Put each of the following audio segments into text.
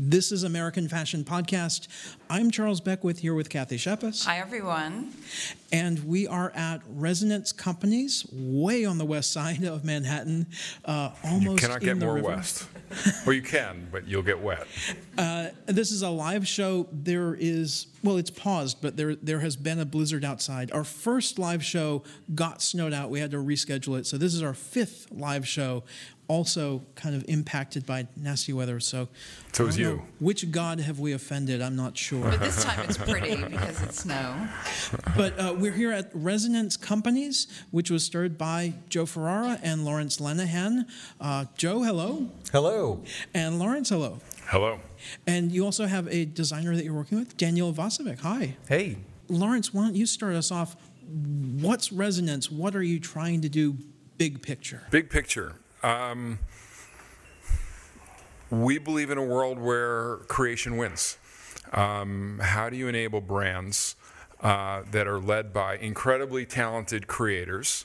This is American Fashion Podcast. I'm Charles Beckwith here with Kathy Shepis. Hi, everyone. And we are at Resonance Companies, way on the west side of Manhattan, almost You cannot get in the more river. west. Well, you can, but you'll get wet. This is a live show. It's paused, but there has been a blizzard outside. Our first live show got snowed out. We had to reschedule it. So this is our fifth live show, also kind of impacted by nasty weather. So is you. Which god have we offended? I'm not sure. But this time it's pretty because it's snow. But we're here at Resonance Companies, which was started by Joe Ferrara and Lawrence Lenahan. Joe, hello. Hello. And Lawrence, hello. Hello. And you also have a designer that you're working with, Daniel Vasovic. Hi. Hey. Lawrence, why don't you start us off? What's Resonance? What are you trying to do big picture? Big picture. We believe in a world where creation wins. How do you enable brands that are led by incredibly talented creators?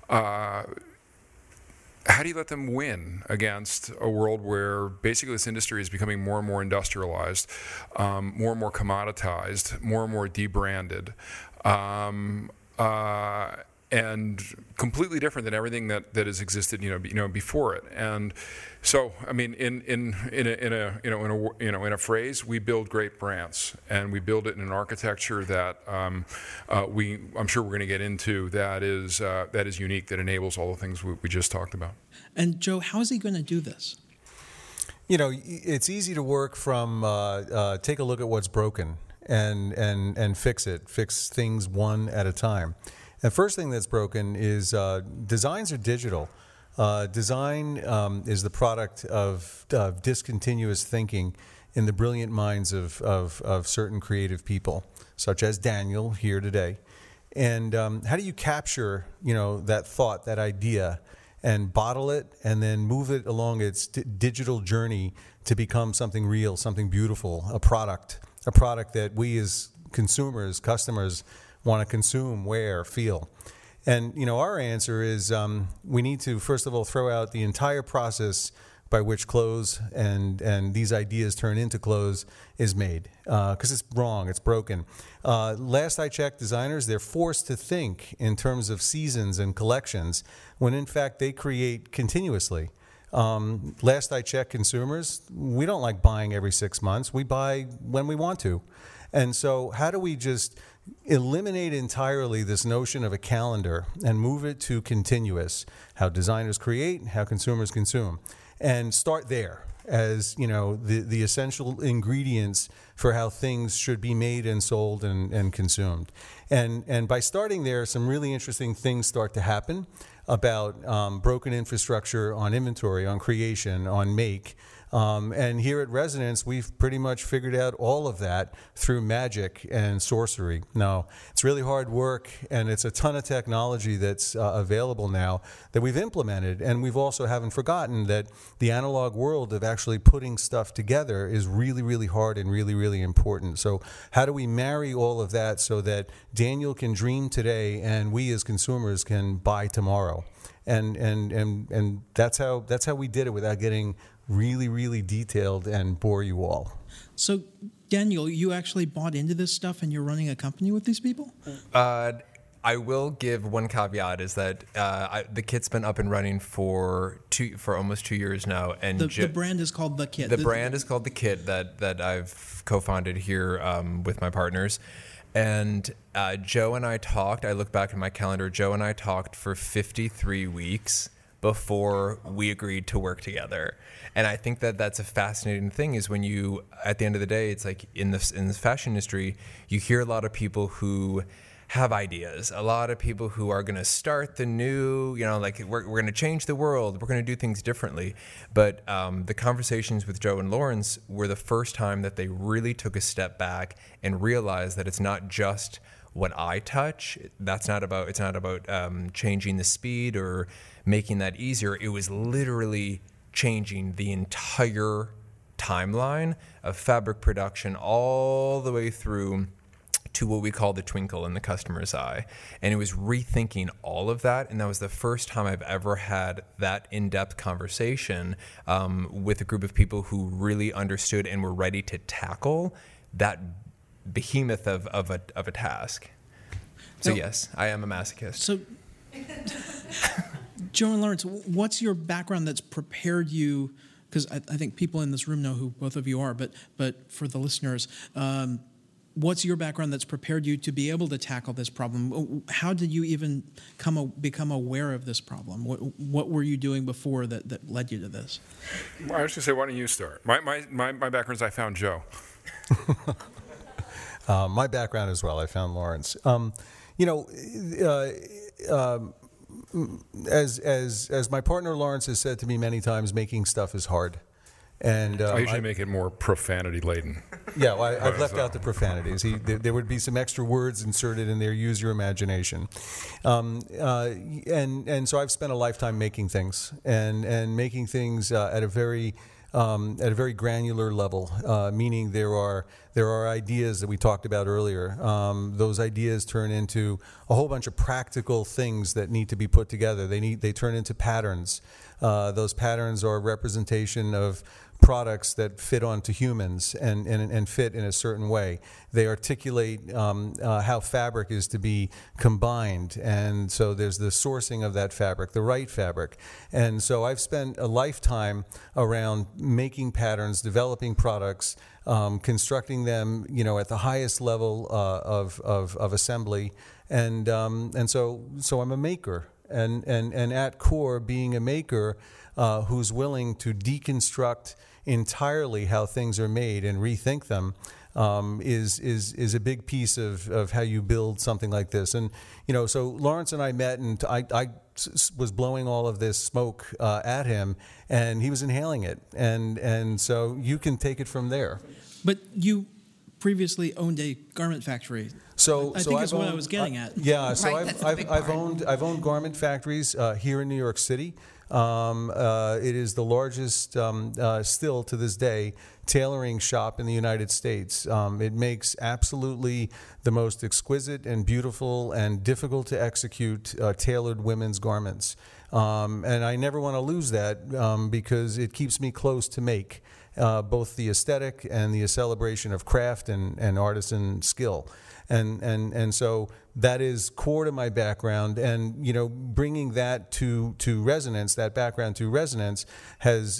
How do you let them win against a world where basically this industry is becoming more and more industrialized, more and more commoditized, more and more debranded, and completely different than everything that has existed, before it. And so, I mean, in a phrase, we build great brands, and we build it in an architecture that I'm sure we're going to get into that is unique, that enables all the things we just talked about. And Joe, how is he going to do this? You know, it's easy to work from take a look at what's broken and fix it, fix things one at a time. The first thing that's broken is designs are digital. Design is the product of discontinuous thinking in the brilliant minds of certain creative people, such as Daniel here today. And how do you capture, that thought, that idea, and bottle it, and then move it along its digital journey to become something real, something beautiful, a product that we as consumers, customers, want to consume, wear, feel. And, our answer is we need to, first of all, throw out the entire process by which clothes and these ideas turn into clothes is made, because it's wrong, it's broken. Last I checked, designers, they're forced to think in terms of seasons and collections, when in fact they create continuously. Last I checked, consumers, we don't like buying every 6 months. We buy when we want to. And so how do we just eliminate entirely this notion of a calendar and move it to continuous, how designers create, how consumers consume, and start there as, the essential ingredients for how things should be made and sold and consumed. And by starting there, some really interesting things start to happen about broken infrastructure on inventory, on creation, on make. And here at Resonance, we've pretty much figured out all of that through magic and sorcery. Now, it's really hard work, and it's a ton of technology that's available now that we've implemented. And we've also haven't forgotten that the analog world of actually putting stuff together is really, really hard and really, really important. So how do we marry all of that so that Daniel can dream today and we as consumers can buy tomorrow? And that's how we did it without getting really, really detailed and bore you all. So, Daniel, you actually bought into this stuff and you're running a company with these people? I will give one caveat is that the kit's been up and running for almost 2 years now, and the brand is called The Kit. The brand is called The Kit that I've co-founded here with my partners. And Joe and I talked. I look back at my calendar. Joe and I talked for 53 weeks before we agreed to work together. And I think that that's a fascinating thing is when you, at the end of the day, it's like in the fashion industry, you hear a lot of people who have ideas, a lot of people who are going to start the new, we're going to change the world, we're going to do things differently. But the conversations with Joe and Lawrence were the first time that they really took a step back and realized that it's not just what I touch. It's not about changing the speed or making that easier. It was literally changing the entire timeline of fabric production all the way through to what we call the twinkle in the customer's eye. And it was rethinking all of that. And that was the first time I've ever had that in-depth conversation with a group of people who really understood and were ready to tackle that behemoth of a task. So yes, I am a masochist. So, Joe and Lawrence, what's your background that's prepared you? Because I think people in this room know who both of you are, but for the listeners, what's your background that's prepared you to be able to tackle this problem? How did you even become aware of this problem? What were you doing before that led you to this? I was going to say, why don't you start? My background is I found Joe. My background as well. I found Lawrence. As my partner Lawrence has said to me many times, making stuff is hard. And I usually make it more profanity laden. Yeah, well, I've left out the profanities. There would be some extra words inserted in there. Use your imagination. And so I've spent a lifetime making things and making things at a very granular level, meaning there are ideas that we talked about earlier. Those ideas turn into a whole bunch of practical things that need to be put together. They turn into patterns. Those patterns are a representation of products that fit onto humans and fit in a certain way. They articulate how fabric is to be combined, and so there's the sourcing of that fabric, the right fabric. And so I've spent a lifetime around making patterns, developing products, constructing them, at the highest level of assembly, and so I'm a maker, and at core, being a maker who's willing to deconstruct entirely how things are made and rethink them is a big piece of how you build something like this. And so Lawrence and I met, and I was blowing all of this smoke at him, and he was inhaling it, and so you can take it from there. But you previously owned a garment factory. So I think that's what I was getting at. Yeah, so Right, that's the big part. I've owned garment factories here in New York City. It is the largest, still to this day, tailoring shop in the United States. It makes absolutely the most exquisite and beautiful and difficult to execute tailored women's garments. And I never want to lose that because it keeps me close to make both the aesthetic and the celebration of craft and artisan skill. And so that is core to my background, and bringing that to resonance, that background to resonance, has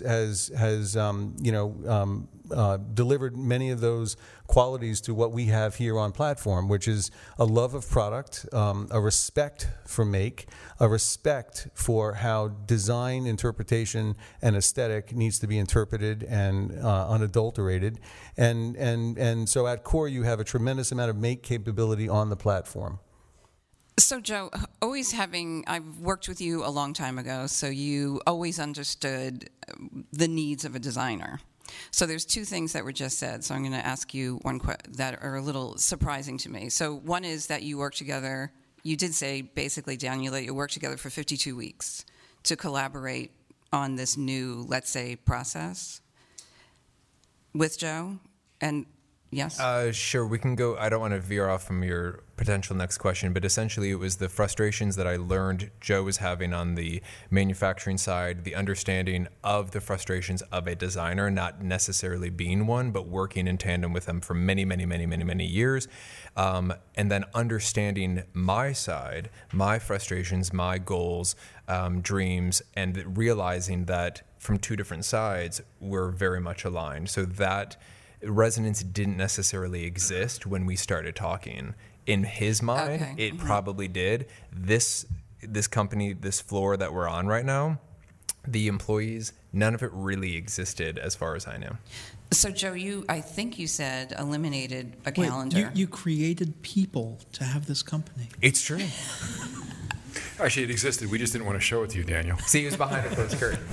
delivered many of those qualities to what we have here on platform, which is a love of product, a respect for make, a respect for how design, interpretation, and aesthetic needs to be interpreted and unadulterated. And so at core, you have a tremendous amount of make capability on the platform. So, Joe, I've worked with you a long time ago, so you always understood the needs of a designer. So there's two things that were just said, so I'm going to ask you that are a little surprising to me. So one is that you work together, you did say basically, Daniel, that you worked together for 52 weeks to collaborate on this new, let's say, process with Joe. And yes? Sure, we can go. I don't want to veer off from your potential next question, but essentially it was the frustrations that I learned Joe was having on the manufacturing side, the understanding of the frustrations of a designer, not necessarily being one, but working in tandem with them for many, many, many, many, many years. And then understanding my side, my frustrations, my goals, dreams, and realizing that from two different sides, we're very much aligned. So that resonance didn't necessarily exist when we started talking. In his mind, Okay. it probably did. This company, this floor that we're on right now, the employees, none of it really existed as far as I know. So, Joe, I think you said eliminated a Wait, calendar. you created people to have this company. It's true. Actually, it existed. We just didn't want to show it to you, Daniel. See, he was behind a closed curtain.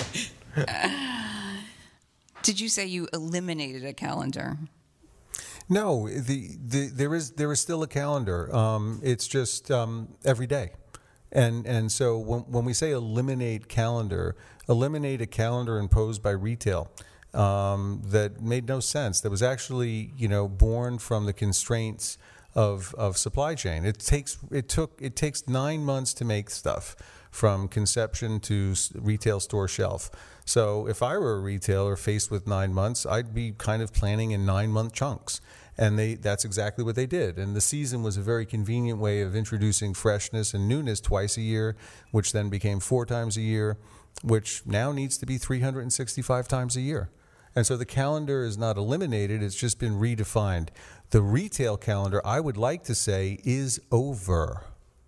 Did you say you eliminated a calendar? No, there is still a calendar. It's just every day, and so when we say eliminate a calendar imposed by retail that made no sense. That was actually born from the constraints of supply chain. It takes 9 months to make stuff from conception to retail store shelf. So if I were a retailer faced with 9 months, I'd be kind of planning in 9-month chunks. And that's exactly what they did. And the season was a very convenient way of introducing freshness and newness twice a year, which then became 4 times a year, which now needs to be 365 times a year. And so the calendar is not eliminated, it's just been redefined. The retail calendar, I would like to say, is over.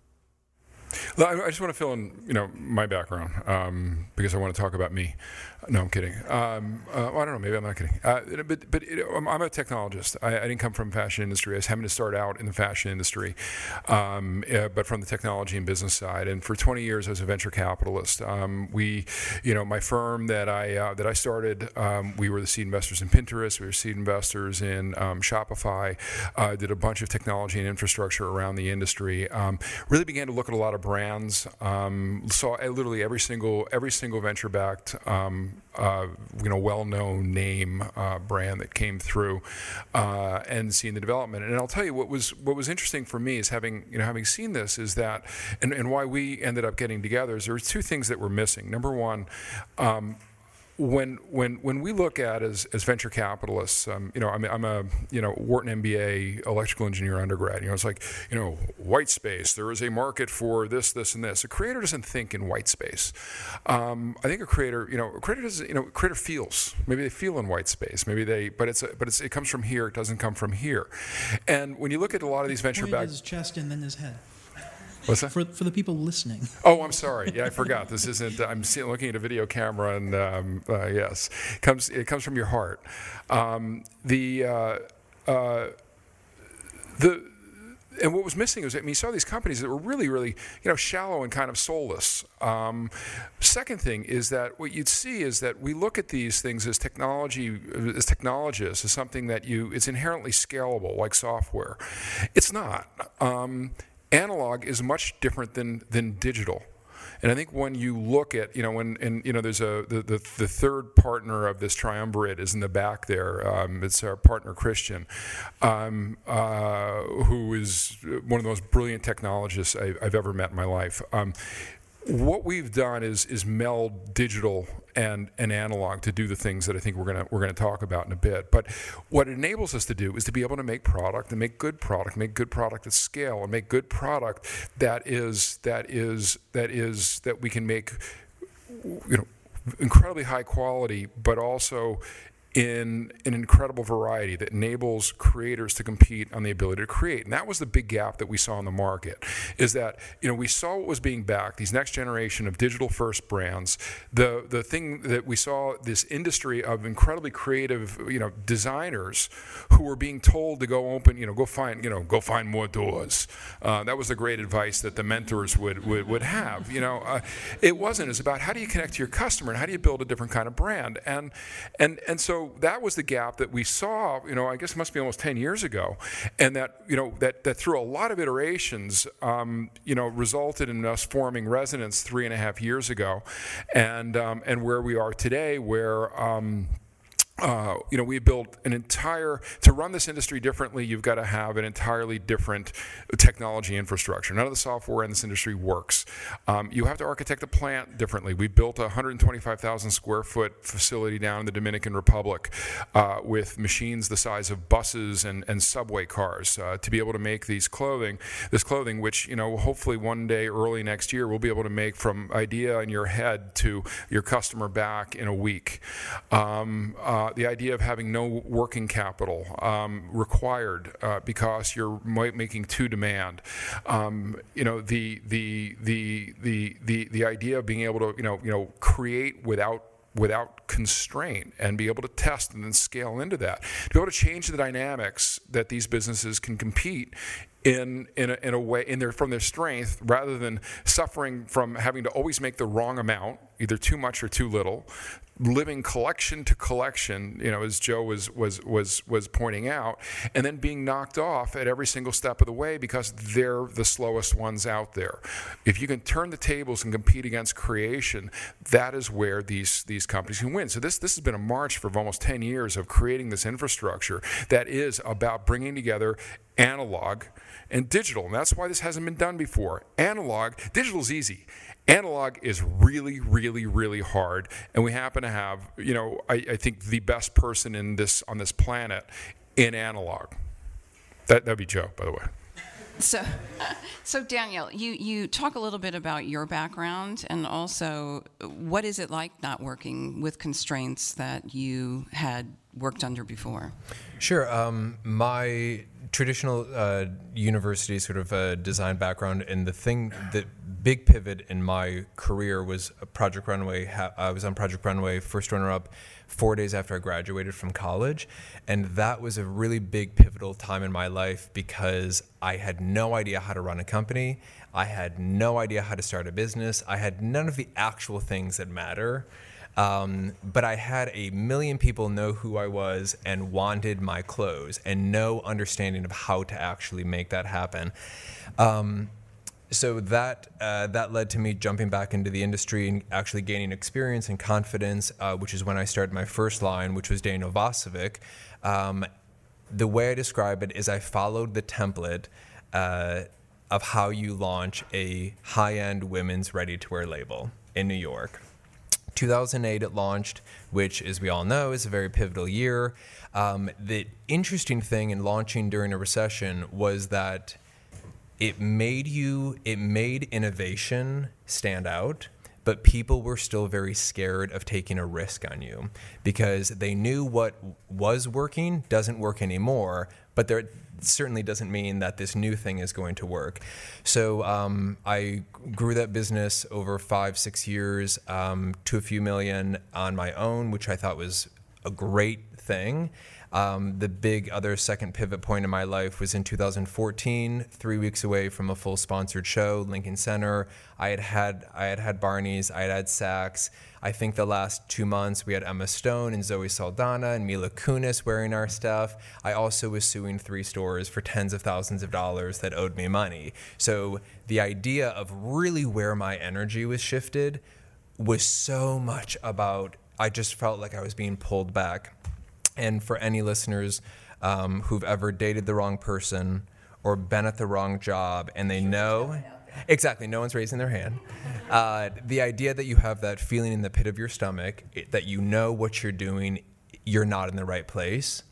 I just want to fill in, my background because I want to talk about me. No, I'm kidding. I don't know. Maybe I'm not kidding. But I'm a technologist. I didn't come from the fashion industry. I was having to start out in the fashion industry, but from the technology and business side. And for 20 years, I was a venture capitalist. My firm that I started, we were the seed investors in Pinterest. We were seed investors in Shopify. Did a bunch of technology and infrastructure around the industry. Really began to look at a lot of brands. Saw literally every single venture-backed well-known name brand that came through, and seeing the development. And I'll tell you what was interesting for me is having seen this is that, and why we ended up getting together is there were 2 things that were missing. Number one, when we look at as venture capitalists, I'm a Wharton MBA electrical engineer undergrad. It's like white space. There is a market for this, and this. A creator doesn't think in white space. I think a creator does. Creator feels. Maybe they feel in white space. Maybe it comes from here. It doesn't come from here. And when you look at a lot of these venture backed, his chest and then his head. What's that? For the people listening. Oh, I'm sorry. Yeah, I forgot. This isn't. I'm looking at a video camera, and yes, it comes from your heart. And what was missing was, you saw these companies that were really, really, shallow and kind of soulless. Second thing is that what you'd see is that we look at these things as technologists, as something that it's inherently scalable, like software. It's not. Analog is much different than digital. And I think when you look at, there's the third partner of this triumvirate is in the back there. It's our partner, Christian, who is one of the most brilliant technologists I've ever met in my life. What we've done is meld digital and analog to do the things that I think we're gonna talk about in a bit. But what it enables us to do is to be able to make product and make good product at scale, and make good product that we can make incredibly high quality, but also in an incredible variety that enables creators to compete on the ability to create. And that was the big gap that we saw in the market, is that we saw what was being backed, these next generation of digital first brands. The thing that we saw, this industry of incredibly creative designers who were being told to go open, go find more doors. That was the great advice that the mentors would have. It wasn't. It's about how do you connect to your customer and how do you build a different kind of brand. And so that was the gap that we saw, I guess it must be almost 10 years ago, and that through a lot of iterations, resulted in us forming Resonance 3.5 years ago, and where we are today, where we built to run this industry differently, you've got to have an entirely different technology infrastructure. None of the software in this industry works. You have to architect a plant differently. We built a 125,000 square foot facility down in the Dominican Republic with machines the size of buses and subway cars to be able to make this clothing, which, hopefully one day early next year, we'll be able to make from idea in your head to your customer back in a week. The idea of having no working capital required because you're making to demand. The idea of being able to create without constraint and be able to test and then scale into that. To be able to change the dynamics that these businesses can compete in a way from their strength, rather than suffering from having to always make the wrong amount, either too much or too little, living collection to collection, as Joe was pointing out, and then being knocked off at every single step of the way because they're the slowest ones out there. If you can turn the tables and compete against creation, that is where these companies can win. So this has been a march for almost 10 years of creating this infrastructure that is about bringing together analog, and digital. And that's why this hasn't been done before. Digital's easy. Analog is really, really, really hard. And we happen to have, I think the best person on this planet in analog. That'd be Joe, by the way. So Daniel, you talk a little bit about your background, and also what is it like not working with constraints that you had worked under before? Sure. My traditional university sort of design background, and the big pivot in my career was Project Runway. I was on Project Runway, first runner-up, 4 days after I graduated from college. And that was a really big pivotal time in my life because I had no idea how to run a company. I had no idea how to start a business. I had none of the actual things that matter. But I had 1 million people know who I was and wanted my clothes and no understanding of how to actually make that happen. So that led to me jumping back into the industry and actually gaining experience and confidence, which is when I started my first line, which was Daniel Vosovic. The way I describe it is I followed the template of how you launch a high-end women's ready-to-wear label in New York. 2008 it launched, which, as we all know, is a very pivotal year. The interesting thing in launching during a recession was that it made innovation stand out, but people were still very scared of taking a risk on you because they knew what was working doesn't work anymore, but there certainly doesn't mean that this new thing is going to work. So I grew that business over 5-6 years to a few million on my own, which I thought was a great thing. The big other second pivot point in my life was in 2014, 3 weeks away from a full sponsored show, Lincoln Center. I had had Barney's, I had Saks. I think the last 2 months we had Emma Stone and Zoe Saldana and Mila Kunis wearing our stuff. I also was suing 3 stores for tens of thousands of dollars that owed me money. So the idea of really where my energy was shifted was so much about, I just felt like I was being pulled back. And for any listeners who've ever dated the wrong person or been at the wrong job and they know, exactly, no one's raising their hand. The idea that you have that feeling in the pit of your stomach, that you know what you're doing, you're not in the right place.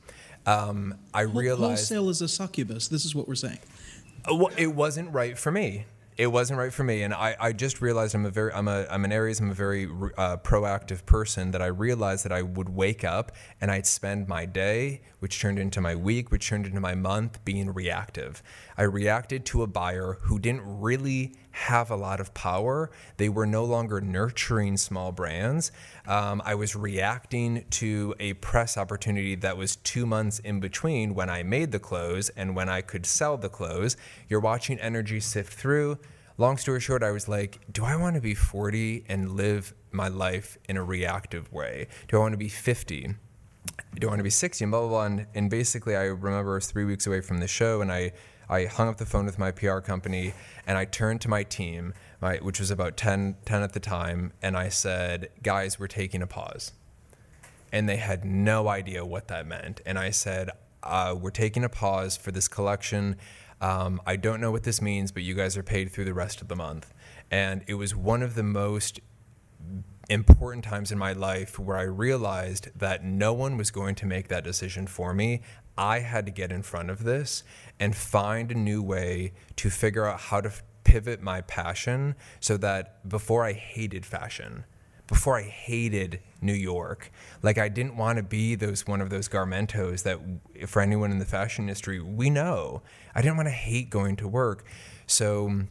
I realized wholesale is a succubus. This is what we're saying. It wasn't right for me. It wasn't right for me, and I just realized I'm an Aries. I'm a very proactive person. That I realized that I would wake up and I'd spend my day, which turned into my week, which turned into my month, being reactive. I reacted to a buyer who didn't really have a lot of power. They were no longer nurturing small brands. I was reacting to a press opportunity that was 2 months in between when I made the clothes and when I could sell the clothes. You're watching energy sift through. Long story short, I was like, do I want to be 40 and live my life in a reactive way? Do I want to be 50? Do I want to be 60? And blah, blah, blah. And basically, I remember I was 3 weeks away from the show, and I hung up the phone with my PR company, and I turned to my team, which was about 10 at the time, and I said, guys, we're taking a pause. And they had no idea what that meant. And I said, we're taking a pause for this collection. I don't know what this means, but you guys are paid through the rest of the month. And it was one of the most important times in my life where I realized that no one was going to make that decision for me. I had to get in front of this and find a new way to figure out how to pivot my passion so that before I hated fashion, before I hated New York, like I didn't want to be one of those garmentos that, for anyone in the fashion industry, we know. I didn't want to hate going to work. So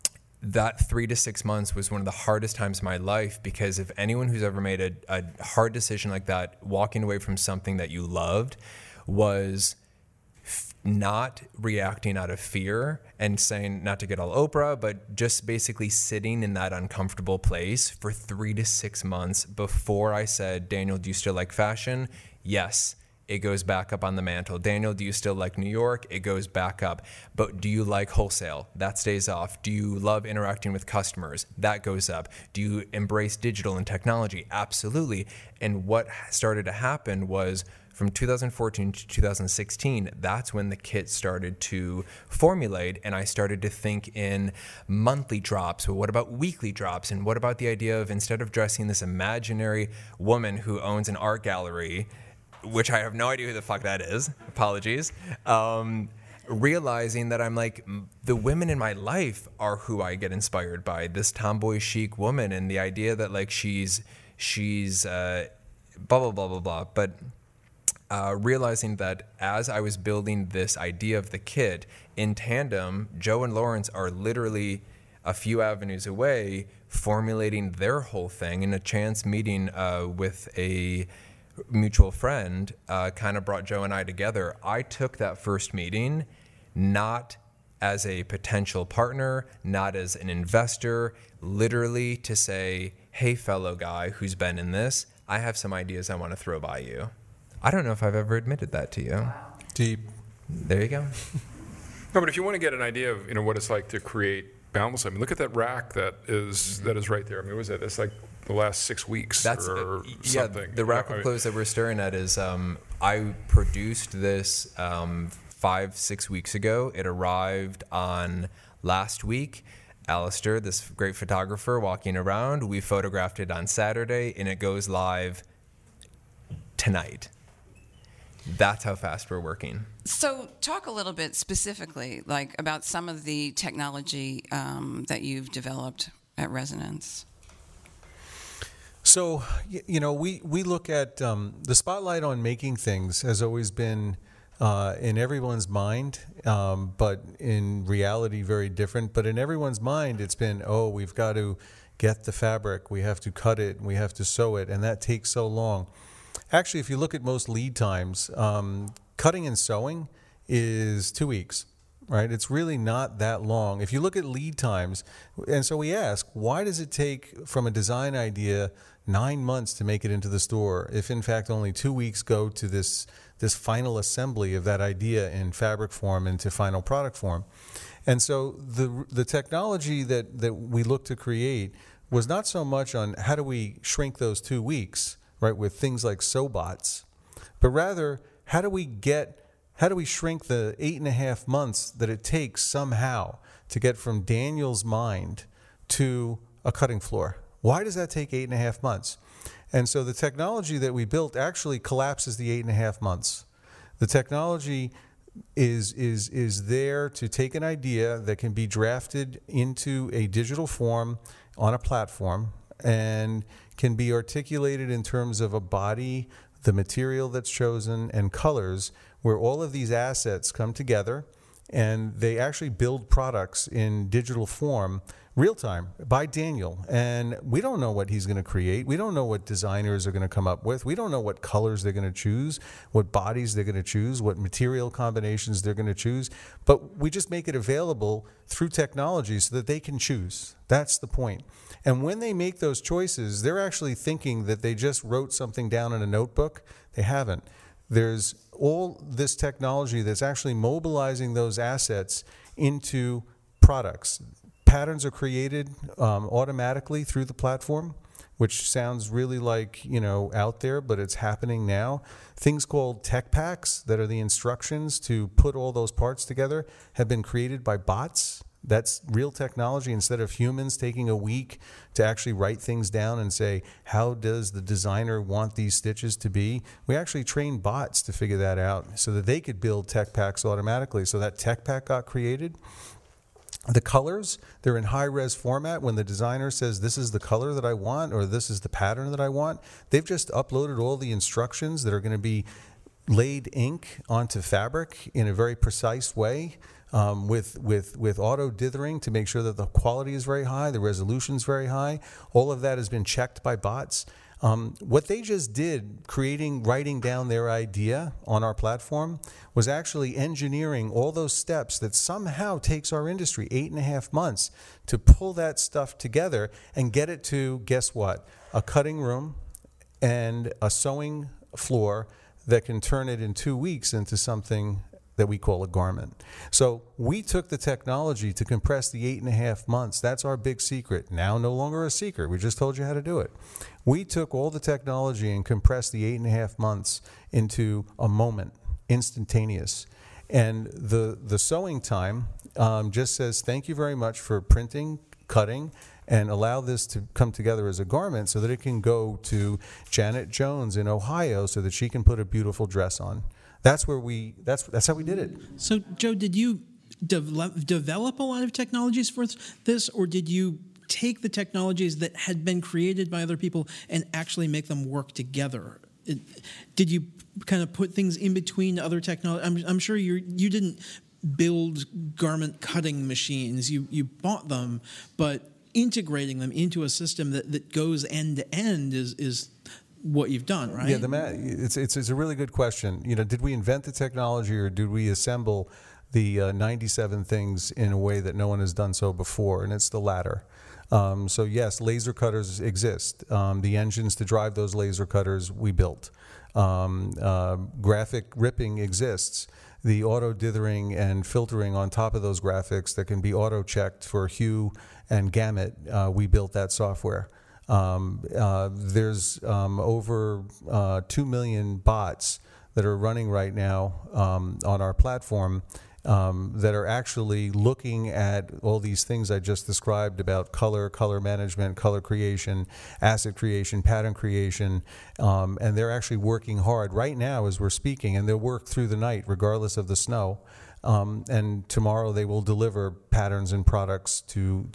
that 3 to 6 months was one of the hardest times of my life, because if anyone who's ever made a hard decision like that, walking away from something that you loved, was not reacting out of fear and saying, not to get all Oprah, but just basically sitting in that uncomfortable place for 3 to 6 months before I said, Daniel, do you still like fashion? Yes. It goes back up on the mantle. Daniel, do you still like New York? It goes back up. But do you like wholesale? That stays off. Do you love interacting with customers? That goes up. Do you embrace digital and technology? Absolutely. And what started to happen was, from 2014 to 2016, that's when the kit started to formulate, and I started to think in monthly drops. Well, what about weekly drops? And what about the idea of, instead of dressing this imaginary woman who owns an art gallery, which I have no idea who the fuck that is, apologies, realizing that I'm like, the women in my life are who I get inspired by. This tomboy chic woman, and the idea that like she's blah blah blah blah blah. But realizing that as I was building this idea of the kit in tandem, Joe and Lawrence are literally a few avenues away formulating their whole thing. In a chance meeting with a mutual friend kind of brought Joe and I together. I took that first meeting not as a potential partner, not as an investor, literally to say, hey, fellow guy who's been in this, I have some ideas I want to throw by you. I don't know if I've ever admitted that to you. Deep. There you go. No, but if you want to get an idea of what it's like to create Boundless, I mean, look at that rack that is right there. I mean, what was it? It's like the last 6 weeks or something. The rack of clothes that we're staring at is I produced this 5-6 weeks ago. It arrived on last week. Alistair, this great photographer, walking around. We photographed it on Saturday, and it goes live tonight. That's how fast we're working. So talk a little bit specifically, like, about some of the technology that you've developed at Resonance. So, we look at the spotlight on making things has always been in everyone's mind, but in reality very different. But in everyone's mind, it's been, we've got to get the fabric, we have to cut it, we have to sew it, and that takes so long. Actually, if you look at most lead times, cutting and sewing is 2 weeks, right? It's really not that long. If you look at lead times, and so we ask, why does it take from a design idea 9 months to make it into the store, if in fact only 2 weeks go to this final assembly of that idea in fabric form into final product form? And so the technology that we look to create was not so much on how do we shrink those 2 weeks, right, with things like SewBots, but rather how do we shrink the 8.5 months that it takes somehow to get from Daniel's mind to a cutting floor? Why does that take 8.5 months? And so the technology that we built actually collapses the 8.5 months. The technology is there to take an idea that can be drafted into a digital form on a platform and can be articulated in terms of a body, the material that's chosen, and colors, where all of these assets come together and they actually build products in digital form real time by Daniel. And we don't know what he's going to create. We don't know what designers are going to come up with. We don't know what colors they're going to choose, what bodies they're going to choose, what material combinations they're going to choose. But we just make it available through technology so that they can choose. That's the point. And when they make those choices, they're actually thinking that they just wrote something down in a notebook. They haven't. There's all this technology that's actually mobilizing those assets into products. Patterns are created automatically through the platform, which sounds really like, out there, but it's happening now. Things called tech packs, that are the instructions to put all those parts together, have been created by bots. That's real technology. Instead of humans taking a week to actually write things down and say, how does the designer want these stitches to be? We actually trained bots to figure that out so that they could build tech packs automatically. So that tech pack got created. The colors, they're in high-res format. When the designer says, this is the color that I want, or this is the pattern that I want, they've just uploaded all the instructions that are going to be laid ink onto fabric in a very precise way, with auto dithering to make sure that the quality is very high, the resolution is very high. All of that has been checked by bots. What they just did, writing down their idea on our platform, was actually engineering all those steps that somehow takes our industry 8.5 months to pull that stuff together and get it to, guess what, a cutting room and a sewing floor that can turn it in 2 weeks into something that we call a garment. So we took the technology to compress the 8.5 months. That's our big secret. Now no longer a secret. We just told you how to do it. We took all the technology and compressed the 8.5 months into a moment, instantaneous. And the sewing time just says, thank you very much for printing, cutting, and allow this to come together as a garment so that it can go to Janet Jones in Ohio so that she can put a beautiful dress on. That's how we did it. So, Joe, did you develop a lot of technologies for this, or did you take the technologies that had been created by other people and actually make them work together? Did you kind of put things in between other technology? I'm sure you didn't build garment cutting machines. You bought them, but integrating them into a system that goes end to end is what you've done, right? Yeah, it's a really good question. Did we invent the technology, or did we assemble the 97 things in a way that no one has done so before? And it's the latter. So yes, laser cutters exist. The engines to drive those laser cutters we built. Graphic ripping exists. The auto dithering and filtering on top of those graphics that can be auto checked for hue and gamut, we built that software. There's over 2 million bots that are running right now on our platform that are actually looking at all these things I just described about color management, color creation, asset creation, pattern creation, and they're actually working hard right now as we're speaking, and they'll work through the night regardless of the snow. And tomorrow they will deliver patterns and products to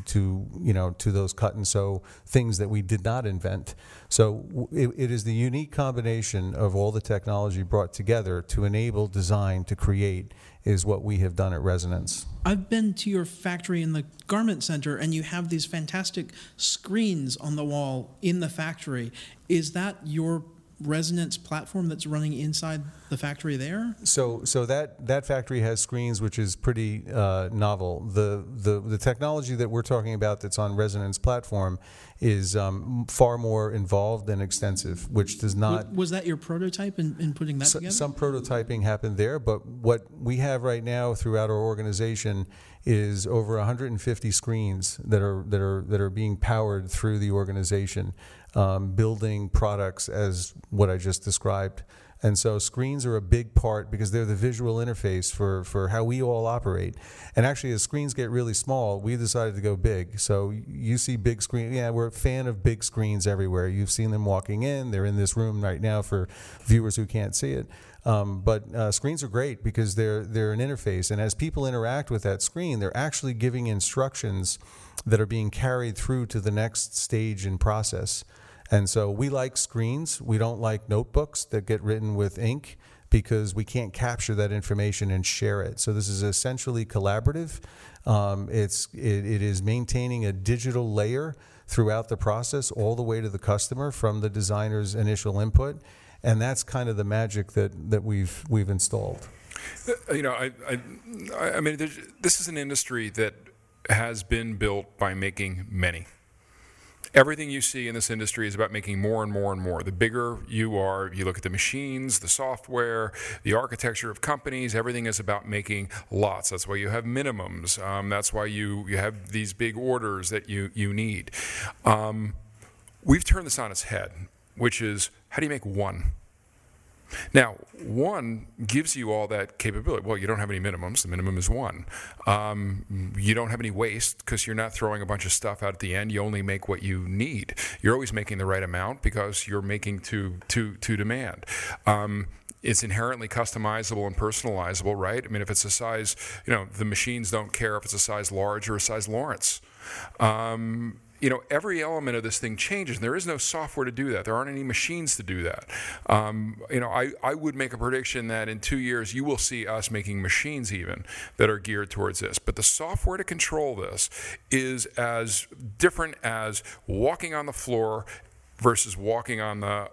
those cut and sew things that we did not invent. So it is the unique combination of all the technology brought together to enable design to create is what we have done at Resonance. I've been to your factory in the Garment Center, and you have these fantastic screens on the wall in the factory. Is that your Resonance platform that's running inside the factory there? So that factory has screens, which is pretty novel. The technology that we're talking about that's on Resonance platform is far more involved and extensive, which does not... Was that your prototype in putting that together? Some prototyping happened there, but what we have right now throughout our organization is over 150 screens that are being powered through the organization, building products as what I just described. And so screens are a big part because they're the visual interface for how we all operate. And actually, as screens get really small, we decided to go big. So you see big screen. Yeah, we're a fan of big screens everywhere. You've seen them walking in. They're in this room right now for viewers who can't see it. But screens are great because they're an interface. And as people interact with that screen, they're actually giving instructions that are being carried through to the next stage in process. And so we like screens. We don't like notebooks that get written with ink because we can't capture that information and share it. So this is essentially collaborative. It is maintaining a digital layer throughout the process all the way to the customer from the designer's initial input. And that's kind of the magic that we've installed. I mean, this is an industry that has been built by making many. Everything you see in this industry is about making more and more and more. The bigger you are, you look at the machines, the software, the architecture of companies, everything is about making lots. That's why you have minimums. That's why you have these big orders that you need. We've turned this on its head, which is, how do you make one? Now, one gives you all that capability. Well, you don't have any minimums. The minimum is one. You don't have any waste because you're not throwing a bunch of stuff out at the end. You only make what you need. You're always making the right amount because you're making to demand. It's inherently customizable and personalizable, right? I mean, if it's a size, the machines don't care if it's a size large or a size Lawrence. Every element of this thing changes, and there is no software to do that. There aren't any machines to do that. I would make a prediction that in 2 years you will see us making machines even that are geared towards this. But the software to control this is as different as walking on the floor versus walking on the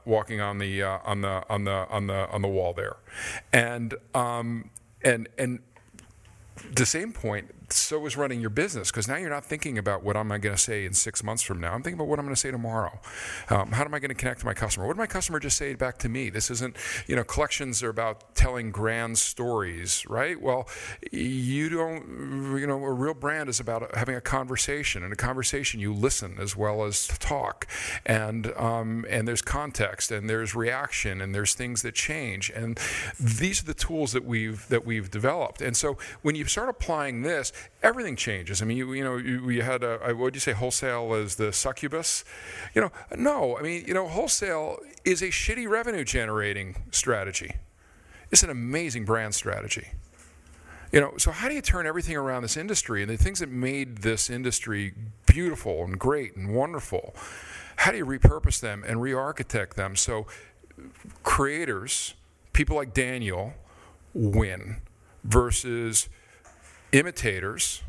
wall there, and the same point. so is running your business, because now you're not thinking about what am I going to say in 6 months from now. I'm thinking about what I'm going to say tomorrow. How am I going to connect to my customer? What did my customer just say back to me? This isn't, collections are about telling grand stories, right? Well, you don't, a real brand is about having a conversation. In a conversation, you listen as well as talk, and there's context, and there's reaction, and there's things that change, and these are the tools that we've developed. And so when you start applying this, everything changes. I mean, you had what would you say, wholesale is the succubus? No. I mean, wholesale is a shitty revenue generating strategy. It's an amazing brand strategy. So how do you turn everything around this industry and the things that made this industry beautiful and great and wonderful? How do you repurpose them and re-architect them so creators, people like Daniel, win versus imitators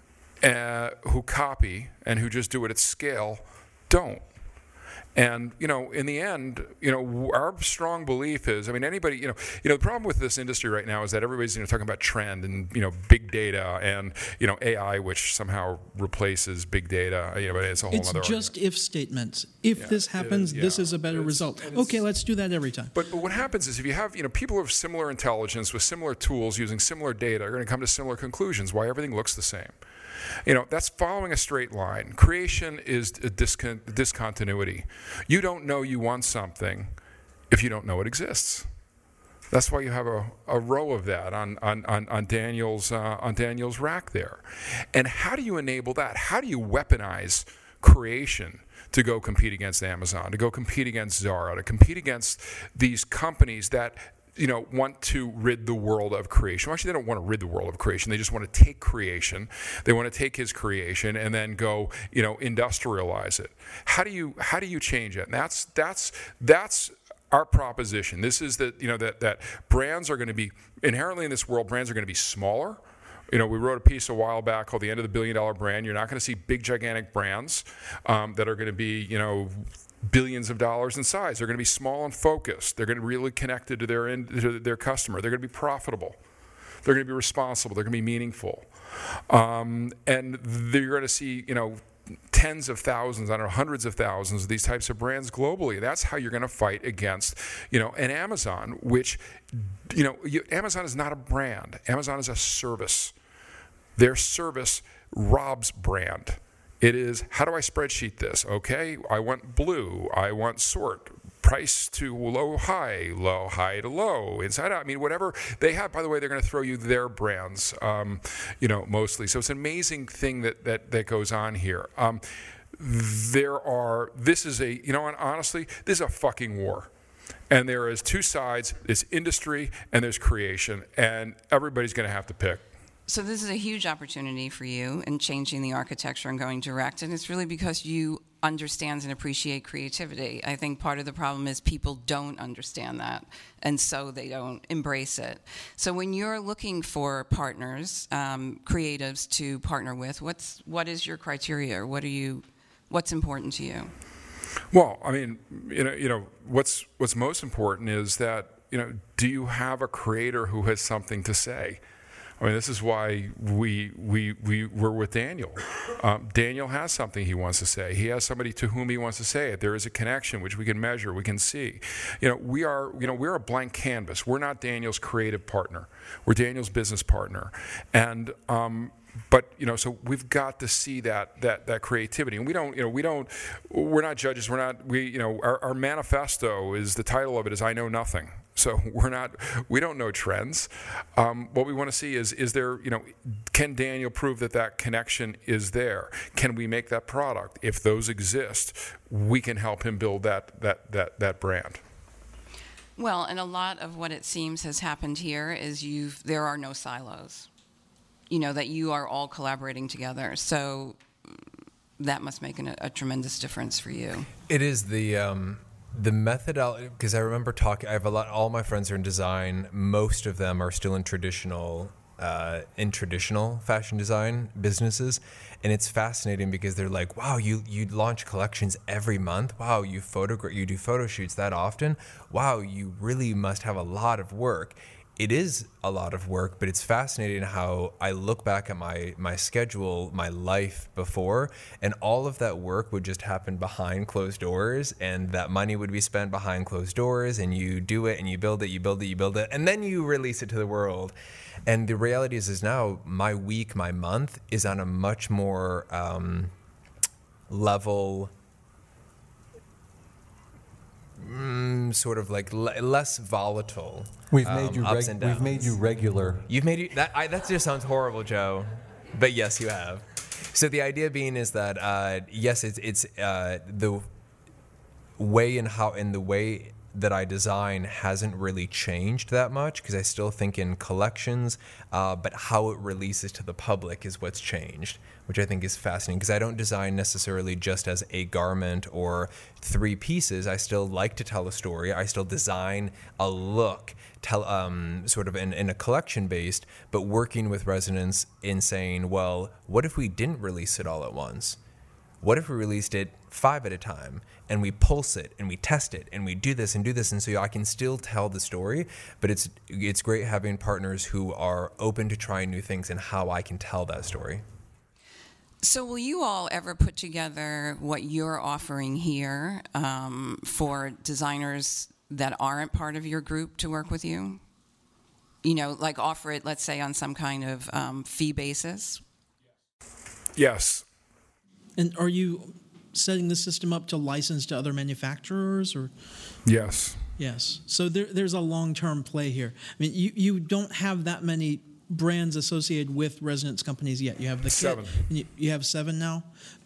who copy and who just do it at scale don't? And, in the end, our strong belief is, anybody, the problem with this industry right now is that everybody's, talking about trend and, big data and, AI, which somehow replaces big data, but it's a whole other It's just if statements. If this happens, this is a better result. Okay, let's do that every time. But what happens is if you have, people of similar intelligence with similar tools using similar data are going to come to similar conclusions why everything looks the same. That's following a straight line. Creation is a discontinuity. You don't know you want something if you don't know it exists. That's why you have a row of that on Daniel's rack there. And how do you enable that? How do you weaponize creation to go compete against Amazon, to go compete against Zara, to compete against these companies that want to rid the world of creation? Well, actually, they don't want to rid the world of creation. They just want to take creation. They want to take his creation and then go, industrialize it. How do you change it? And that's our proposition. This is that brands are going to be inherently in this world. Brands are going to be smaller. We wrote a piece a while back called "The End of the $1 Billion Brand." You're not going to see big, gigantic brands that are going to be, billions of dollars in size. They're going to be small and focused. They're going to be really connected to their customer. They're going to be profitable. They're going to be responsible. They're going to be meaningful. And you're going to see, tens of thousands, hundreds of thousands of these types of brands globally. That's how you're going to fight against, an Amazon, which, Amazon is not a brand. Amazon is a service. Their service robs brand. It is, how do I spreadsheet this? Okay, I want blue, I want sort, price to low, high to low, inside out. Whatever they have, by the way, they're going to throw you their brands, mostly. So it's an amazing thing that goes on here. This is honestly, this is a fucking war. And there is two sides, there's industry and there's creation, and everybody's going to have to pick. So this is a huge opportunity for you in changing the architecture and going direct, and it's really because you understand and appreciate creativity. I think part of the problem is people don't understand that, and so they don't embrace it. So when you're looking for partners, creatives to partner with, what is your criteria? What's important to you? Well, what's most important is that, do you have a creator who has something to say? This is why we were with Daniel. Daniel has something he wants to say. He has somebody to whom he wants to say it. There is a connection which we can measure, we can see. We're a blank canvas. We're not Daniel's creative partner. We're Daniel's business partner. And but so we've got to see that creativity, and we're not judges. Our manifesto is, the title of it is "I Know Nothing." So we don't know trends. What we want to see is there, can Daniel prove that connection is there? Can we make that product? If those exist, we can help him build that brand. Well, and a lot of what it seems has happened here is there are no silos. That you are all collaborating together. So that must make a tremendous difference for you. It is the methodology, because I remember all my friends are in design. Most of them are still in traditional fashion design businesses. And it's fascinating because they're like, wow, you launch collections every month. Wow, you do photo shoots that often. Wow, you really must have a lot of work. it is a lot of work, but it's fascinating how I look back at my schedule, my life before, and all of that work would just happen behind closed doors, and that money would be spent behind closed doors, and you do it, and you build it, and then you release it to the world. And the reality is now my week, my month is on a much more level, sort of like less volatile. We've made you ups and downs. we've made you regular. You've made you that just sounds horrible, Joe. But yes, you have. So the idea being is that yes, it's the way that I design hasn't really changed that much, because I still think in collections, but how it releases to the public is what's changed, which I think is fascinating, because I don't design necessarily just as a garment or 3 pieces. I still like to tell a story. I still design a look, sort of in a collection based, but working with residents in saying, well, what if we didn't release it all at once? What if we released it 5 at a time, and we pulse it and we test it and we do this, and so I can still tell the story, but it's great having partners who are open to trying new things and how I can tell that story. So will you all ever put together what you're offering here for designers that aren't part of your group to work with you? You know, like offer it, let's say, on some kind of fee basis? Yes. And are you setting the system up to license to other manufacturers, or? Yes. Yes. So there's a long-term play here. I mean, you don't have that many brands associated with residence companies yet. You have the 7. Kit, you have 7 now.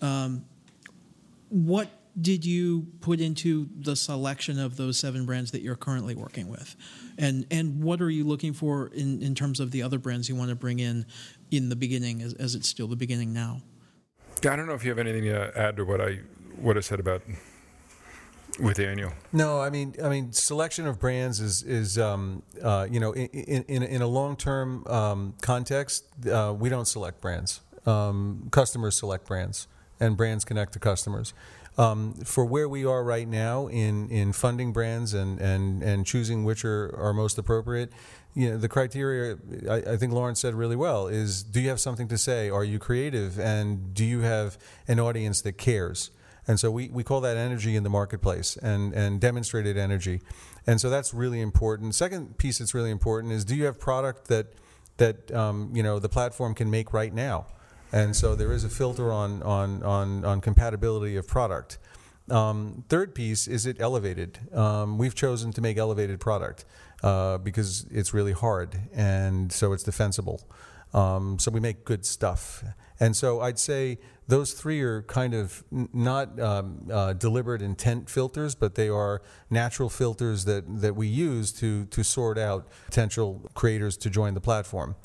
What did you put into the selection of those 7 brands that you're currently working with, and what are you looking for in terms of the other brands you want to bring in the beginning, as it's still the beginning now? I don't know if you have anything to add to what I said about with Daniel. No, I mean, selection of brands is you know, in a long-term context, we don't select brands. Customers select brands, and brands connect to customers. For where we are right now in funding brands and choosing which are most appropriate, you know, the criteria, I think Lauren said really well, is, do you have something to say? Are you creative? And do you have an audience that cares? And so we call that energy in the marketplace, and demonstrated energy. And so that's really important. Second piece that's really important is, do you have product that you know, the platform can make right now? And so there is a filter on compatibility of product. Third piece, is it elevated? We've chosen to make elevated product because it's really hard, and so it's defensible. So we make good stuff. And so I'd say those 3 are kind of not deliberate intent filters, but they are natural filters that we use to sort out potential creators to join the platform.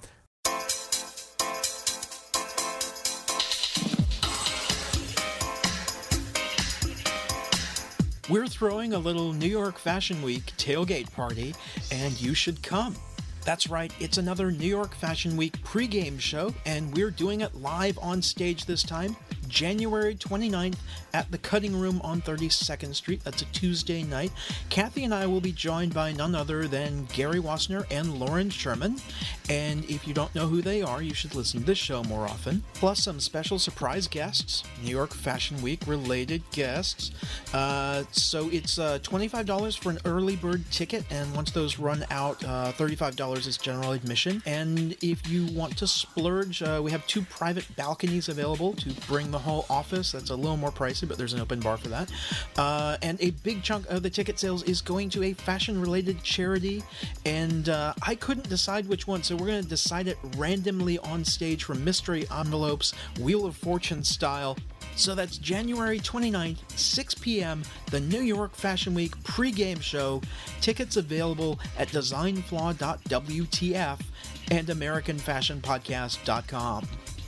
We're throwing a little New York Fashion Week tailgate party, and you should come. That's right, it's another New York Fashion Week pregame show, and we're doing it live on stage this time, January 29th at the Cutting Room on 32nd Street. That's a Tuesday night. Kathy and I will be joined by none other than Gary Wassner and Lauren Sherman. And if you don't know who they are, you should listen to this show more often. Plus some special surprise guests, New York Fashion Week related guests. So it's $25 for an early bird ticket, and once those run out, $35 is general admission. And if you want to splurge, we have 2 private balconies available to bring the whole office. That's a little more pricey, but there's an open bar for that. And a big chunk of the ticket sales is going to a fashion-related charity, and I couldn't decide which one, so we're going to decide it randomly on stage from mystery envelopes, Wheel of Fortune style. So that's January 29th, 6 p.m., the New York Fashion Week pregame show. Tickets available at designflaw.wtf and AmericanFashionPodcast.com.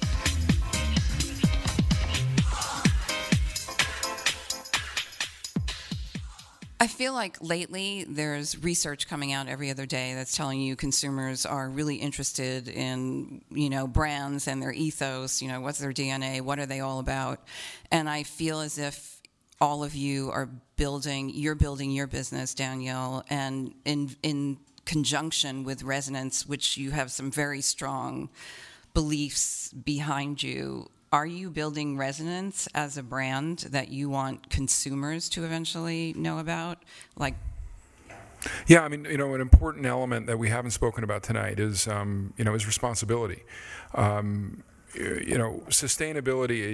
I feel like lately there's research coming out every other day that's telling you consumers are really interested in, you know, brands and their ethos, you know, what's their DNA, what are they all about? And I feel as if all of you are building your business, Danielle, and in conjunction with Resonance, which you have some very strong beliefs behind you. Are you building Resonance as a brand that you want consumers to eventually know about? Like, yeah, I mean, you know, an important element that we haven't spoken about tonight is, you know, is responsibility. You know, sustainability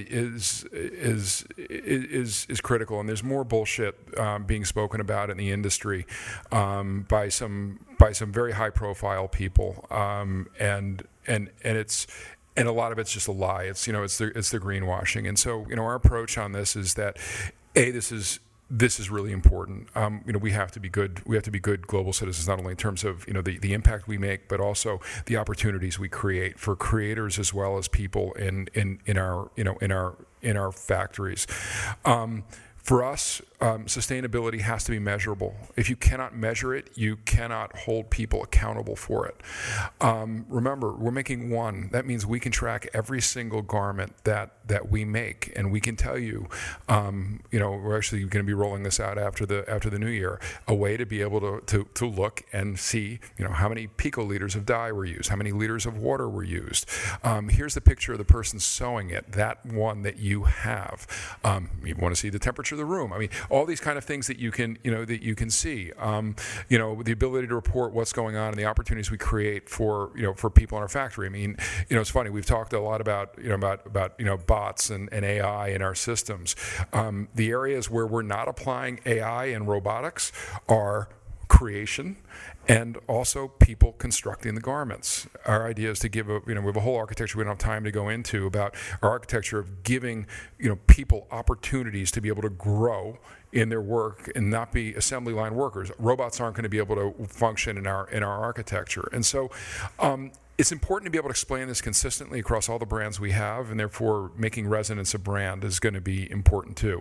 is critical, and there's more bullshit being spoken about in the industry by some very high profile people, and a lot of it's just a lie. It's, you know, it's the greenwashing. And so, you know, our approach on this is that this is really important. You know, we have to be good. We have to be good global citizens, not only in terms of, you know, the impact we make, but also the opportunities we create for creators as well as people in our factories. For us, sustainability has to be measurable. If you cannot measure it, you cannot hold people accountable for it. Remember, we're making one. That means we can track every single garment that we make, and we can tell you, you know, we're actually going to be rolling this out after the new year, a way to be able to look and see, you know, how many picoliters of dye were used, how many liters of water were used. Here's the picture of the person sewing it, that one that you have. You want to see the temperature of the room. I mean, all these kind of things that you can, you know, that you can see. You know, the ability to report what's going on and the opportunities we create for, you know, for people in our factory. I mean, you know, it's funny. We've talked a lot about, you know, about bots and AI in our systems. The areas where we're not applying AI and robotics are creation and also people constructing the garments. Our idea is to give we have a whole architecture we don't have time to go into about our architecture of giving, you know, people opportunities to be able to grow in their work and not be assembly line workers. Robots aren't going to be able to function in our architecture. And so it's important to be able to explain this consistently across all the brands we have, and therefore making Resonance a brand is going to be important too.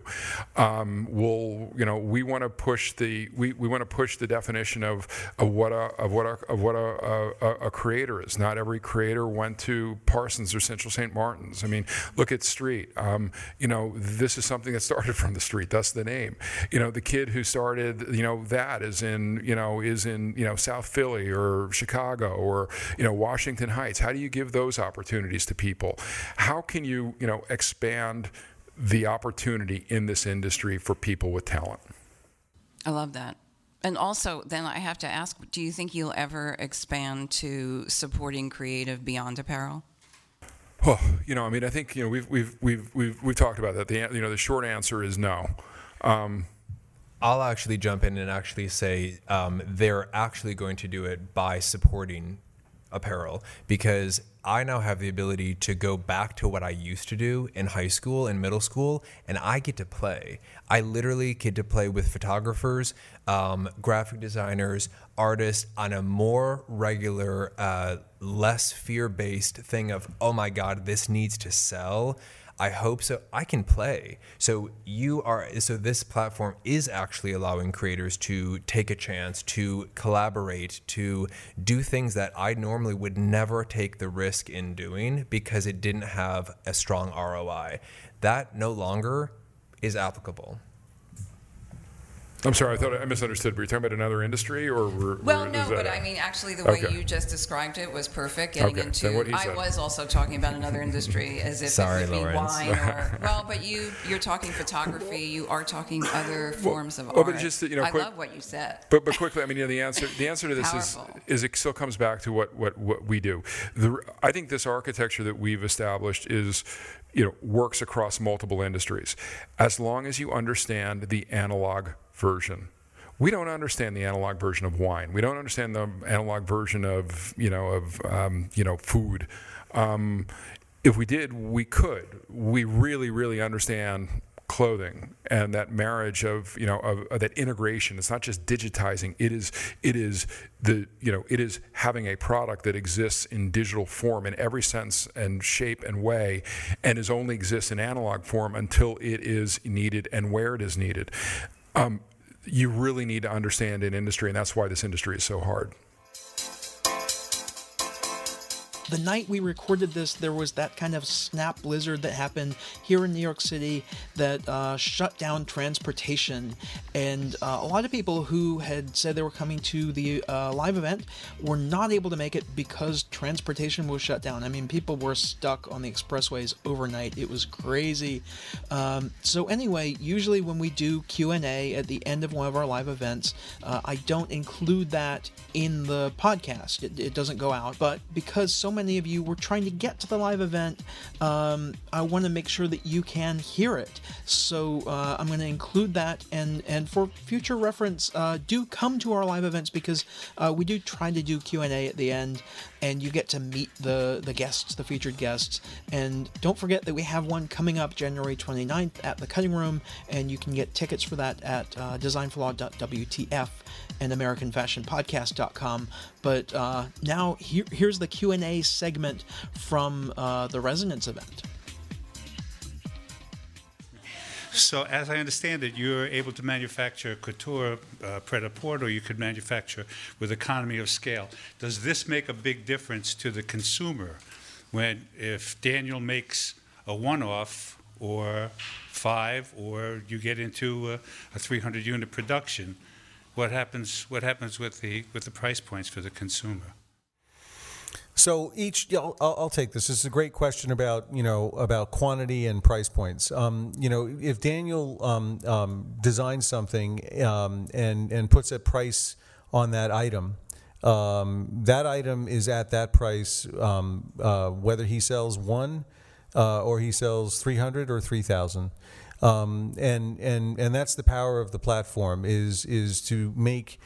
We want to push the definition of what a creator is. Not every creator went to Parsons or Central St. Martin's. I mean, look at Street. You know, this is something that started from the street. That's the name. You know, the kid who started, you know, that is in South Philly or Chicago or, you know, Washington Heights. How do you give those opportunities to people? How can you, you know, expand the opportunity in this industry for people with talent? I love that. And also, then I have to ask, do you think you'll ever expand to supporting creative beyond apparel? Well, you know, I mean, I think, you know, we've talked about that. The short answer is no. I'll actually jump in and actually say they're actually going to do it by supporting apparel, because I now have the ability to go back to what I used to do in high school and middle school, and I get to play. I literally get to play with photographers, graphic designers, artists on a more regular, less fear-based thing of, oh my God, this needs to sell. I hope so. I can play. So this platform is actually allowing creators to take a chance, to collaborate, to do things that I normally would never take the risk in doing because it didn't have a strong ROI. That no longer is applicable. I'm sorry, I thought I misunderstood. Were you talking about another industry, or I mean, actually, the way you just described it was perfect. Getting into, I was also talking about another industry as if it would be wine or but you're talking photography. You are talking other forms of art. But just, you know, I love what you said. But quickly, I mean, you know, the answer to this is it still comes back to what we do. I think this architecture that we've established is, you know, works across multiple industries, as long as you understand the analog version. We don't understand the analog version of wine. We don't understand the analog version of food. If we did, we could. We really, really understand clothing and that marriage of that integration. It's not just digitizing. It is having a product that exists in digital form in every sense and shape and way, and is only exists in analog form until it is needed and where it is needed. You really need to understand an industry, and that's why this industry is so hard. the night we recorded this, there was that kind of snap blizzard that happened here in New York City that shut down transportation. And a lot of people who had said they were coming to the live event were not able to make it because transportation was shut down. I mean, people were stuck on the expressways overnight. It was crazy. So anyway, usually when we do Q&A at the end of one of our live events, I don't include that in the podcast. It doesn't go out. But because so many of you were trying to get to the live event, I want to make sure that you can hear it. So I'm going to include that, and for future reference, do come to our live events, because we do try to do Q&A at the end, and you get to meet the guests, the featured guests. And don't forget that we have one coming up January 29th at the Cutting Room, and you can get tickets for that at designforlaw.wtf and AmericanFashionPodcast.com. But now here's the Q&A segment from the Resonance event. So, as I understand it, you're able to manufacture couture pret-a-porter, or you could manufacture with economy of scale. Does this make a big difference to the consumer if Daniel makes a one-off or 5, or you get into a 300-unit production? What happens with the price points for the consumer? So I'll take this. This is a great question about quantity and price points. If Daniel designs something and puts a price on that item is at that price, whether he sells one or he sells 300 or 3,000. And that's the power of the platform is to make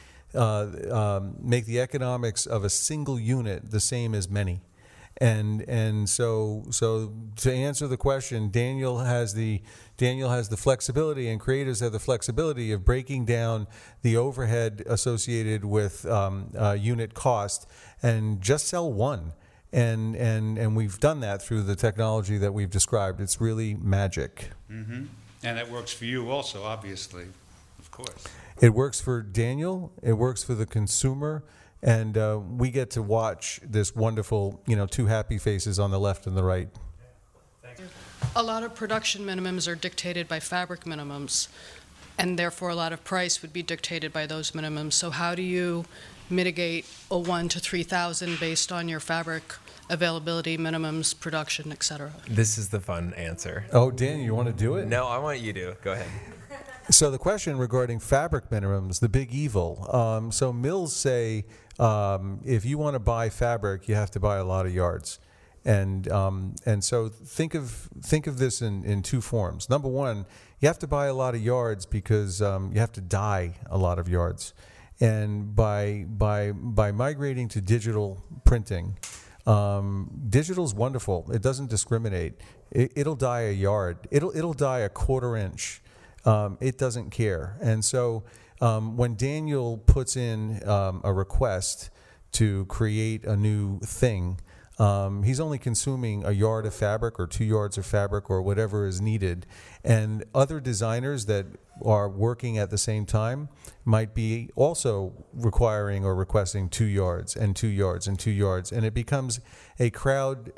the economics of a single unit the same as many. And so to answer the question, Daniel has the flexibility, and creators have the flexibility of breaking down the overhead associated with unit cost and just sell one. And we've done that through the technology that we've described. It's really magic. Mm-hmm. And that works for you also, obviously, of course. It works for Daniel. It works for the consumer. And we get to watch this wonderful, two happy faces on the left and the right. A lot of production minimums are dictated by fabric minimums, and therefore a lot of price would be dictated by those minimums. So how do you mitigate a 1 to 3,000 based on your fabric availability, minimums, production, etc.? This is the fun answer. Oh, Daniel, you want to do it? No, I want you to. Go ahead. So the question regarding fabric minimums, the big evil. So mills say if you want to buy fabric, you have to buy a lot of yards. And so think of this in two forms. Number one, you have to buy a lot of yards because you have to dye a lot of yards. And by migrating to digital printing, digital's wonderful. It doesn't discriminate. It'll dye a yard. It'll dye a 1/4 inch. It doesn't care. And so when Daniel puts in a request to create a new thing, he's only consuming a yard of fabric or 2 yards of fabric or whatever is needed. And other designers that are working at the same time might be also requiring or requesting 2 yards and 2 yards and 2 yards. And it becomes a crowd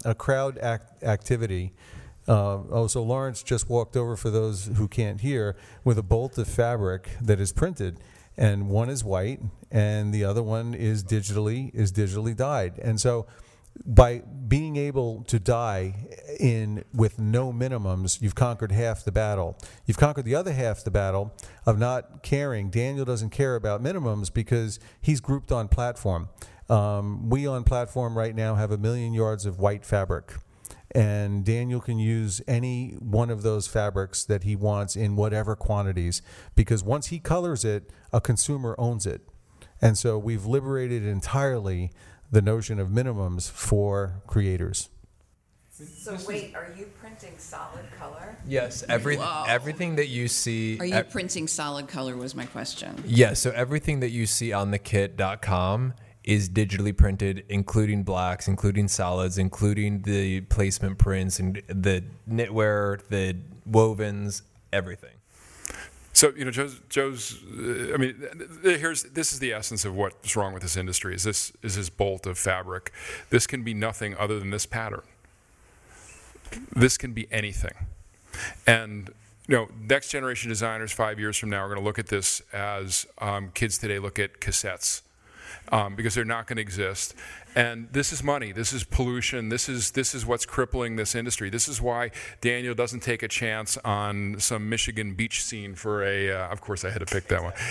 activity. So Lawrence just walked over, for those who can't hear, with a bolt of fabric that is printed, and one is white and the other one is digitally dyed. And so by being able to dye with no minimums, you've conquered half the battle. You've conquered the other half the battle of not caring. Daniel doesn't care about minimums because he's grouped on platform. We on platform right now have 1 million yards of white fabric. And Daniel can use any one of those fabrics that he wants in whatever quantities, because once he colors it, a consumer owns it. And so we've liberated entirely the notion of minimums for creators. So wait, are you printing solid color? Yes, everything that you see. Are you printing solid color was my question. Yes, so everything that you see on thekit.com is digitally printed, including blacks, including solids, including the placement prints and the knitwear, the wovens, everything. So, Joe's. I mean, this is the essence of what's wrong with this industry. Is this bolt of fabric? This can be nothing other than this pattern. This can be anything, and next generation designers 5 years from now are going to look at this as kids today look at cassettes. Because they're not going to exist, and this is money. This is pollution. This is what's crippling this industry. This is why Daniel doesn't take a chance on some Michigan beach scene for a. Of course, I had to pick that one.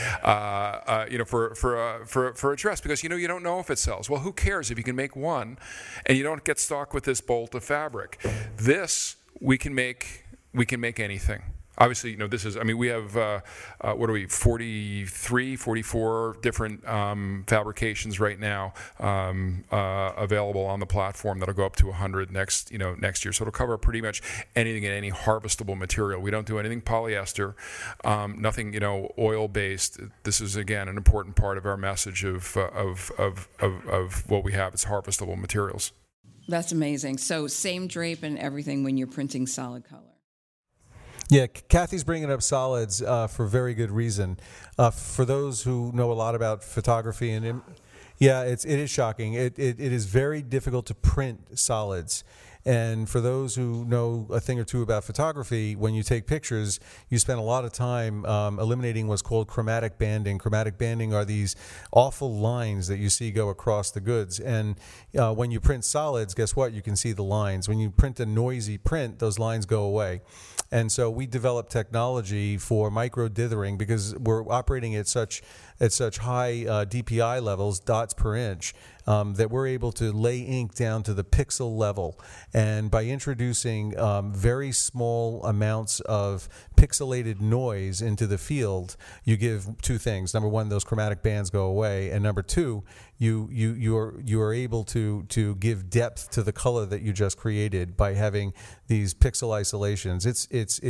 For a dress, because you don't know if it sells. Well, who cares if you can make one, and you don't get stuck with this bolt of fabric? This we can make anything. Obviously, this is, we have, 44 different fabrications right now available on the platform that'll go up to 100 next year. So it'll cover pretty much anything and any harvestable material. We don't do anything polyester, nothing, oil-based. This is, again, an important part of our message of what we have. It's harvestable materials. That's amazing. So same drape and everything when you're printing solid color. Yeah, Kathy's bringing up solids for very good reason. For those who know a lot about photography, it is shocking. It is very difficult to print solids. And for those who know a thing or two about photography, when you take pictures, you spend a lot of time eliminating what's called chromatic banding. Chromatic banding are these awful lines that you see go across the goods. And when you print solids, guess what? You can see the lines. When you print a noisy print, those lines go away. And so we developed technology for micro dithering because we're operating at such high DPI levels, dots per inch, that we're able to lay ink down to the pixel level. And by introducing very small amounts of pixelated noise into the field, you give two things. Number one, those chromatic bands go away, and number two, you are able to give depth to the color that you just created by having these pixel isolations. It's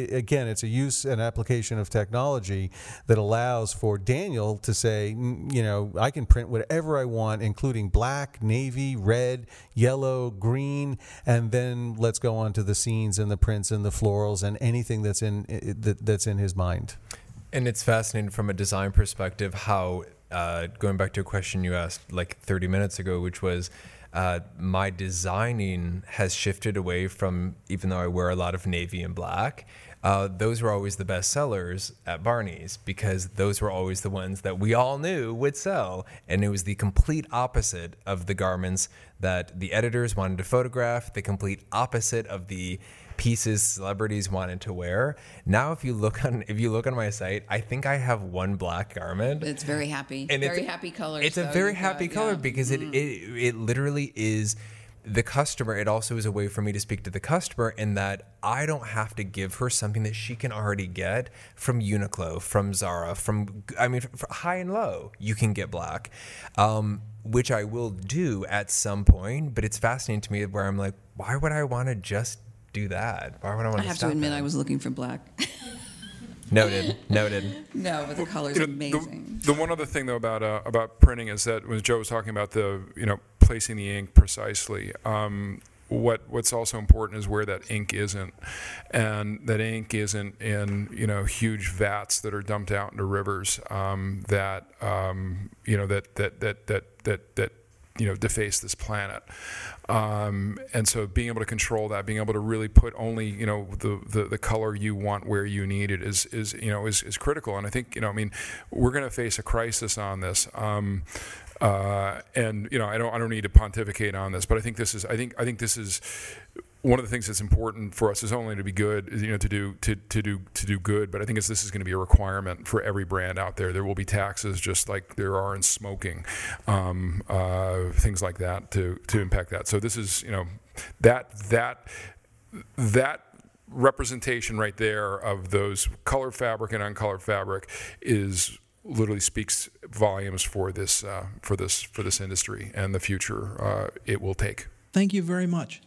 a use and application of technology that allows for Daniel to say, I can print whatever I want, including black, navy, red, yellow, green, and then let's go on to the scenes and the prints and the florals and anything that's in his mind. And it's fascinating from a design perspective how, going back to a question you asked like 30 minutes ago, which was my designing has shifted away from, even though I wear a lot of navy and black, those were always the best sellers at Barney's because those were always the ones that we all knew would sell. And it was the complete opposite of the garments that the editors wanted to photograph, the complete opposite of the pieces celebrities wanted to wear. Now, if you look on my site, I think I have one black garment. It's very happy, and very happy color. It's a very happy color because it literally is the customer. It also is a way for me to speak to the customer in that I don't have to give her something that she can already get from Uniqlo, from Zara, from high and low. You can get black, which I will do at some point. But it's fascinating to me where I'm like, why would I want to just do that? Why would I want to? I have to admit, I was looking for black. Noted. No, but the color's amazing. The one other thing though about printing is that when Joe was talking about the placing the ink precisely, what's also important is where that ink isn't, and that ink isn't in huge vats that are dumped out into rivers that deface this planet. And so being able to control that, being able to really put only the color you want where you need it is critical. And I think we're going to face a crisis on this. And I don't need to pontificate on this, but I think this is one of the things that's important for us is only to be good, to do good. But I think this is going to be a requirement for every brand out there. There will be taxes, just like there are in smoking, things like that to impact that. So this is that representation right there of those colored fabric and uncolored fabric is literally speaks volumes for this industry and the future it will take. Thank you very much.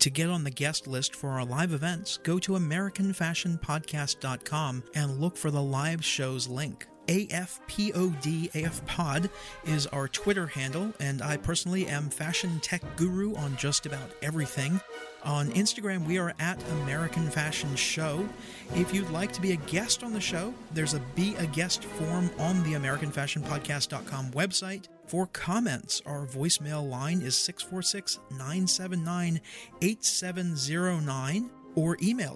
To get on the guest list for our live events, go to AmericanFashionPodcast.com and look for the live shows link. AFPOD, AFPod, is our Twitter handle, and I personally am Fashion Tech Guru on just about everything. On Instagram, we are at American Fashion Show. If you'd like to be a guest on the show, there's a Be a Guest form on the AmericanFashionPodcast.com website. For comments, our voicemail line is 646-979-8709. Or email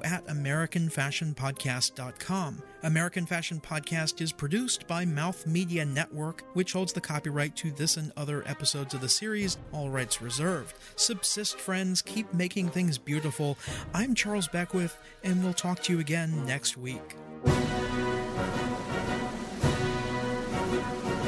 info@AmericanFashionPodcast.com. American Fashion Podcast is produced by Mouth Media Network, which holds the copyright to this and other episodes of the series, all rights reserved. Subsist, friends, keep making things beautiful. I'm Charles Beckwith, and we'll talk to you again next week.